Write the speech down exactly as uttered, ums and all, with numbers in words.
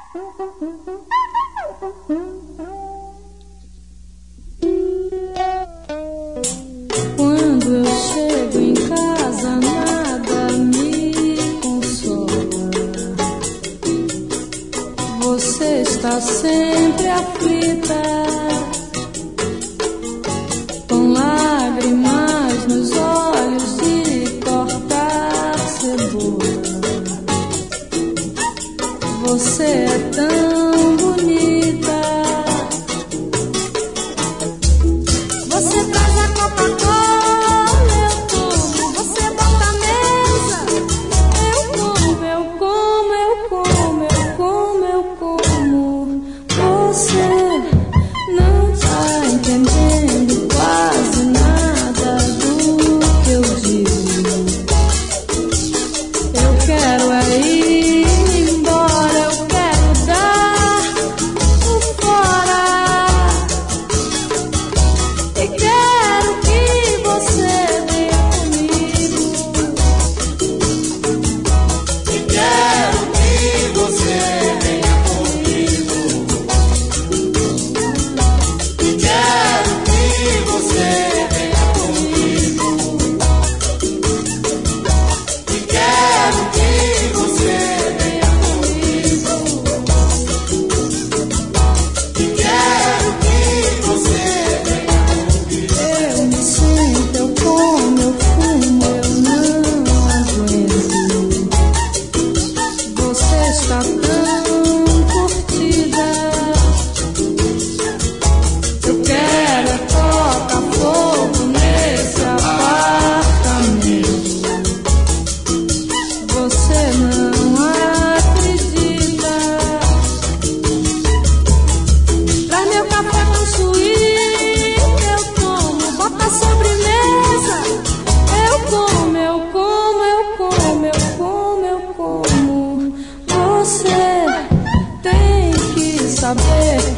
Quando eu chego em casa, nada me consola. Você está sempre aflita, com lágrimas nos olhos de cortar cebola. Você é tão bonita. Você traz a Coca-Cola, eu tomo. Você bota a mesa, eu como, eu como, eu como, eu como, eu como. Você não tá entendendo quase nada do que eu digo. Eu quero é ir embora, eu quero dar o fora. E quero que você venha comigo. E quero que você venha comigo. E quero que você venha comigo. E quero que você venha comigo. E quero que você venha comigo. Eu me sinto, eu como, eu fumo, eu não aguento. Você está tão curtida. Eu quero é tocar fogo nesse apartamento. Você não acredita. Traz meu café com suíte, eu tomo. Bota a sobremesa, eu como, eu como, eu como, eu como, eu como. Você tem que saber